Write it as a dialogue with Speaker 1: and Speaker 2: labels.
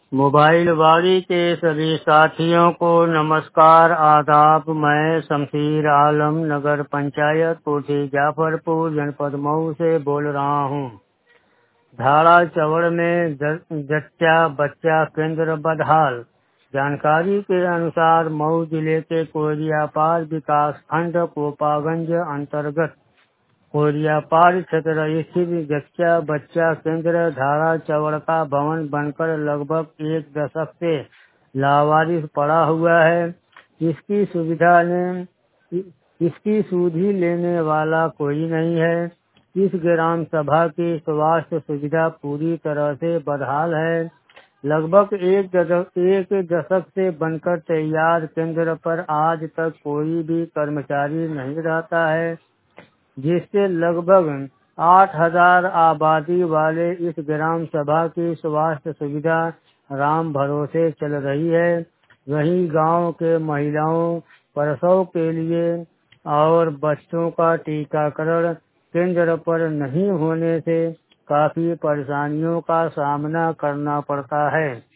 Speaker 1: Mobile वाड़ी के सभी साथियों को नमस्कार आदाब। मैं शमशीर आलम नगर पंचायत कोठी जाफरपुर जनपद मऊ से बोल रहा हूँ। धारा चवड़ में जच्चा बच्चा केंद्र बदहाल। जानकारी के अनुसार मऊ जिले के कोरियापार विकास खंड कोपागंज अंतर्गत कोरियापार क्षेत्र स्थित जच्चा बच्चा केंद्र धारा चवड़ का भवन बनकर लगभग एक दशक से लावारिस पड़ा हुआ है। इसकी सुधि लेने वाला कोई नहीं है। इस ग्राम सभा की स्वास्थ्य सुविधा पूरी तरह से बदहाल है। लगभग एक दशक से बनकर तैयार केंद्र पर आज तक कोई भी कर्मचारी नहीं रहता है, जिससे लगभग 8,000 आबादी वाले इस ग्राम सभा की स्वास्थ्य सुविधा राम भरोसे चल रही है। वहीं गांव के महिलाओं प्रसव के लिए और बच्चों का टीकाकरण केंद्र पर नहीं होने से काफी परेशानियों का सामना करना पड़ता है।